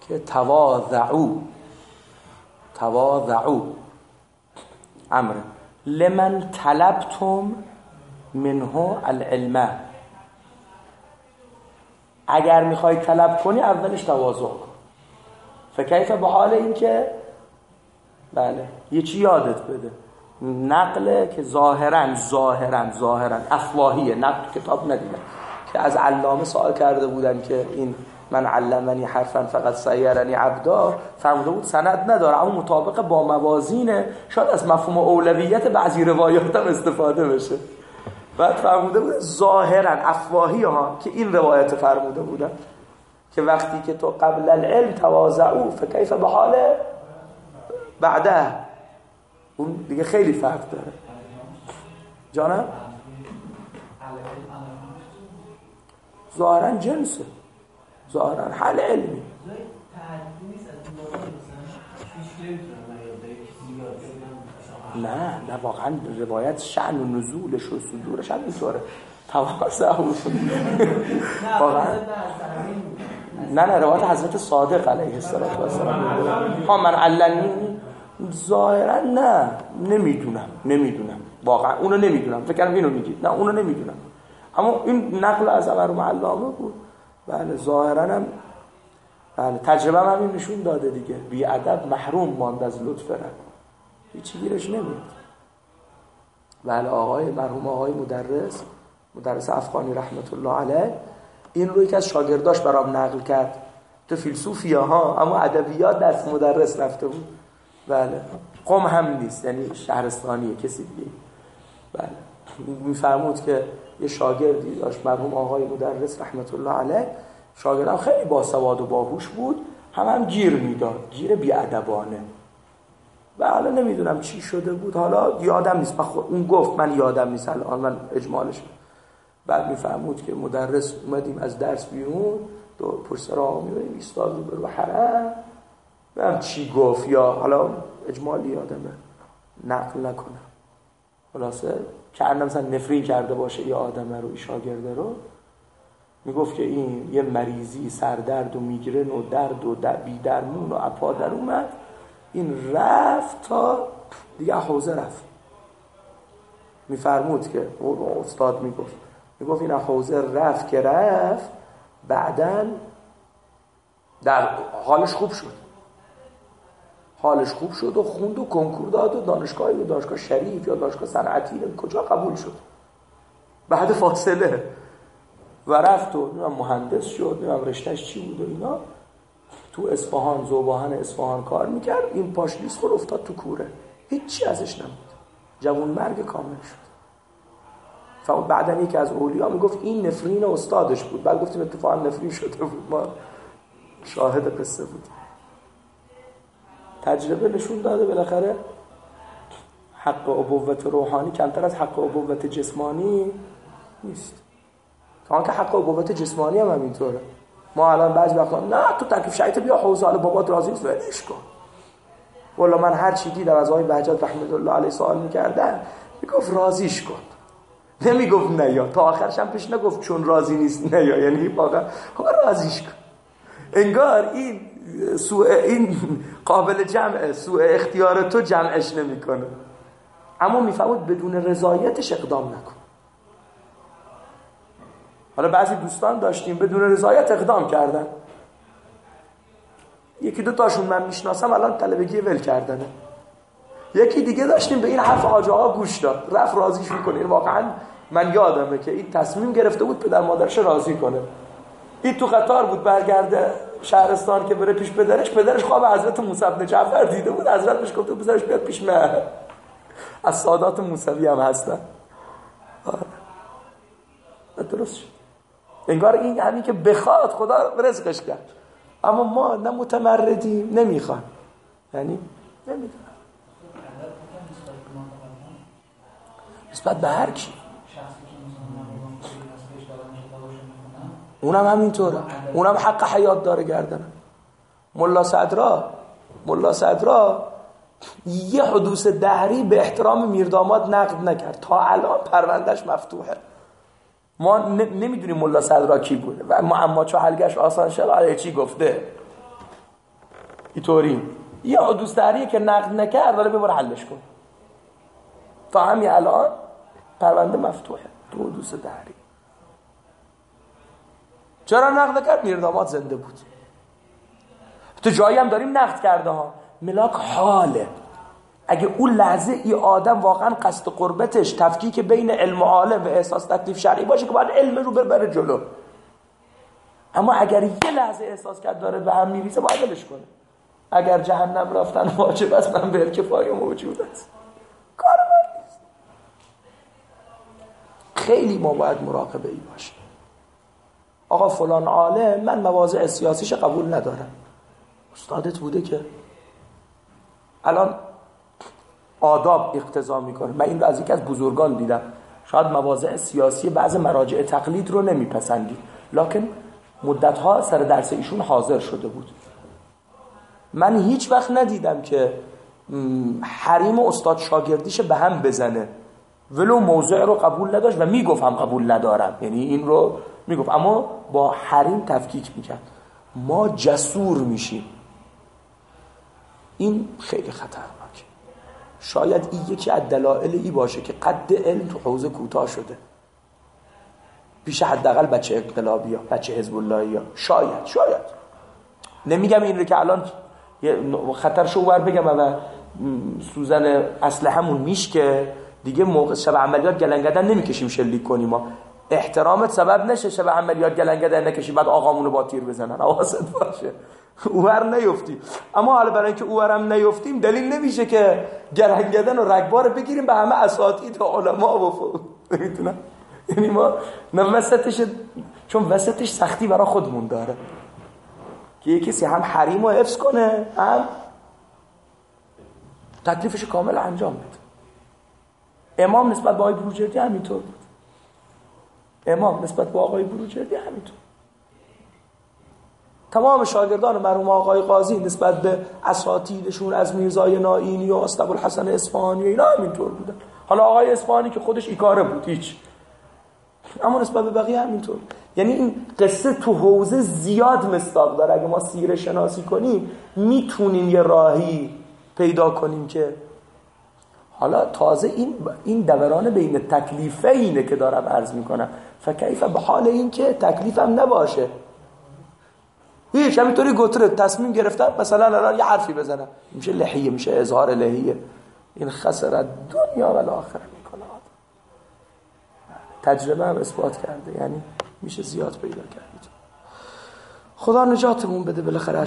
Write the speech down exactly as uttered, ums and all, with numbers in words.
که تواضعوا تواضعوا امر لمن طلبتم منه العلم، اگر میخوای طلب کنی اولش تواضع کن. فکیف به حال این که بله یه چی یادت بده، نقله که ظاهرا ظاهرا ظاهرا افواهیه، نقل کتاب ندیدم که از علامه سوال کرده بودن که این من علمنی حرفا فقط سیرنی عبدا، فرموده بود سند نداره اما مطابق با موازینه، شاید از مفهوم اولویت بعضی روایات هم استفاده بشه. بعد فرموده بود ظاهرا افواهی ها که این روایت فرموده بودن که وقتی که تو قبل العلم تواضعوا فکیف به حال بعده، اون دیگه خیلی فرق داره. جانم ظاهرا جنسه، ظاهرا حل علمی نه نه واقعا روایت شأن و نزولش و صدورش هم اینطوره تواضع واقعا نه نه روایت حضرت صادق علیه السلام ها من علنی ظاهرا نه نمیدونم نمیدونم واقعا اونو نمیدونم، فکر کنم اینو میگید، نه اونو نمیدونم، اما این نقل از مرحوم علامه بود. بله ظاهرا هم بله تجربه هم این نشون داده دیگه، بی ادب محروم ماند از لطف رب، هیچی گیرش نمیاد. بله آقای مرحوم آقای مدرس مدرس افغانی رحمت الله علیه این رو یکی از شاگرداش برام نقل کرد، تو فیلسوفیا ها اما ادبیات درس مدرس رفته بود. بله قم هم نیست، یعنی شهرستانیه کسی دیگه. بله میفرمود که یه شاگردی داشت مرحوم آقای مدرس رحمت الله علیه، شاگردم خیلی باسواد و باهوش بود، هم هم گیر میداد، گیر بی‌ادبانه. و حالا نمیدونم چی شده بود، حالا یادم نیست، اون گفت من یادم نیست الان من اجمالش. بعد میفرمود که مدرس اومدیم از درس بیرون، دو پشت سر آقا میبریم ایستاد رو برو حرم، من چی گفت یا حالا اجمالی یادمه نقل نکنم، خلاصه که انم مثلا نفرین کرده باشه یه آدم رو، شاگرده رو، میگفت که این یه مریضی سردرد و میگرن و درد و بیدرمون و اپا در اومد، این رفت تا دیگه حوزه رفت. میفرمود که استاد میگفت میگفت این حوزه رفت که رفت، بعدن در حالش خوب شد، حالش خوب شد و خوند و کنکور داد و دانشگاهی و دانشگاه شریف یا دانشگاه صنعتی کجا قبول شد بعد فاصله، و رفت و مهندس شد، نمیدونم رشتهش چی بود و اینا، تو اصفهان ذوباهن اصفهان کار میکرد، این پاش لیس خور افتاد تو کوره، هیچی ازش نبود، جوان مرگ کامل شد. فقط بعدن یکی از اولیا میگفت این نفرین استادش بود، بعد گفتیم اتفاقا نفرین شده بود، ما شاهد قصه بودیم. تجربه نشون داده بالاخره حق ابوت روحانی کمتر از حق ابوت جسمانی نیست. تا که حق ابوت جسمانی هم همینطوره. ما الان بعضی وقتا نه تو تکلیف شریعت بیا حوزه حالا بابات راضی نیست ولش کن. والا من هر چی دیدم از آقای بهجت رحمت الله علیه سوال می‌کردن میگفت راضیش کن، نمیگفت نه یا، تا آخرش هم پیش نگفت چون راضی نیست نه یا، یعنی واقعا راضیش کن. انگار این سوء این قابل جمعه، سوء اختیار تو جمعش نمیکنه، اما میفهمد بدون رضایتش اقدام نکن. حالا بعضی دوستان داشتیم بدون رضایت اقدام کردن، یکی دو تاشون من میشناسم الان طلبگی ول کردنه، یکی دیگه داشتیم به این حرف آجا ها گوش داد، رفت راضیش میکنه. این واقعا من یادمه که این تصمیم گرفته بود پدر مادرش راضی کنه، این تو قطار بود برگرده شهرستان که بره پیش پدرش، پدرش خواب حضرت موسی بن جعفر دیده بود، حضرت بهش گفته بذارش بیاد پیش من، از سادات موسوی هم هستن. درست شد. انگار این همین که بخواد خدا رزقش کرد، اما ما نه متمردیم نمیخوان، یعنی نمیدونم نسبت به هر کی، اونم همینطوره، اونم حق حیات داره گردنه. ملا صدرا ملا صدرا یه حدوث دهری به احترام میرداماد نقد نکرد، تا الان پروندهش مفتوحه. ما نمیدونیم ملا صدرا کی بوده و معما چو حلقش آسان شد علیه چی گفته، اینطوری یه حدوث تحریه که نقد نکرد حالا ببر حلش کن. تا همین الان پرونده مفتوحه تو حدوث تحریه. چرا نقد کرد؟ میرداماد زنده بود. تو جایی هم داریم نقد کرده ها. ملاک حاله. اگه اون لحظه ای آدم واقعا قصد قربتش تفکیک بین علم و عالم و احساس تکلیف شرعی باشه که باید علم رو ببره جلو. اما اگر یه لحظه احساس کرد داره به هم میریزه باید ولش کنه. اگر جهنم رفتن واجب است من به کفایه موجود است. کار من نیست. خیلی ما باید مراقبه ای باشیم. آقا فلان عالم من مواضع سیاسیش قبول ندارم. استادت بوده که الان آداب اقتضا میکنه. من این رو از یکی از بزرگان دیدم. شاید مواضع سیاسی بعض مراجع تقلید رو نمیپسندی، لکن مدتها سر درس ایشون حاضر شده بود. من هیچ وقت ندیدم که حریم استاد شاگردیش به هم بزنه، ولو موضوع رو قبول نداشت و میگفتم قبول ندارم، یعنی این رو میگفت اما با حریم تفکیک میکرد. ما جسور میشیم، این خیلی خطرناکه. شاید این یکی از دلایل ای باشه که قد علم تو حوزه کوتاه شده پیش حداقل بچه انقلابی ها، بچه حزب اللهی ها. شاید شاید نمیگم این رو که الان خطرشو ور بگم و سوزن اسلحه‌مون میشکه دیگه موقع شب عملیات گلنگدن نمیکشیم شلیک کنیم. ما احترامت سبب نشه شب عملیات گلنگدن نکشیم بعد آقامونو با تیر بزنن. حواست باشه اوور نیفتیم. اما حالا برای اینکه اوورم نیفتیم دلیل نمیشه که گلنگدن و رگبار بگیریم به همه اساتید و علما و نمیدونم. یعنی ما نه وسطش، چون وسطش سختی برای خودمون داره که یه کسی هم حریم رو حفظ کنه هم تکلیفش کامل انجام بده. امام نسبت به آقای بروجردی همینطور بود. امام نسبت به آقای بروجردی همینطور. تمام شاگردان مرحوم آقای قاضی نسبت به اساتیدشون از میرزای نائینی و استابالحسن اصفهانی و اینا همینطور بودن. حالا آقای اصفهانی که خودش ایکاره بود هیچ، اما نسبت به بقیه همینطور. یعنی این قصه تو حوزه زیاد مصداق داره. اگه ما سیره شناسی کنیم میتونیم یه راهی پیدا کنیم که حالا تازه این این دوران بین تکلیفه اینه که دارم عرض میکنم. فکیف به حال این که تکلیفم نباشه، هیچ همینطوری گتره تصمیم گرفتم مثلا الان یه حرفی بزنم میشه لحیه، میشه اظهار لحیه. این خسارت دنیا و آخرت میکنه. تجربه هم اثبات کرده، یعنی میشه زیاد پیدا کرد. خدا نجاتمون بده بالاخره.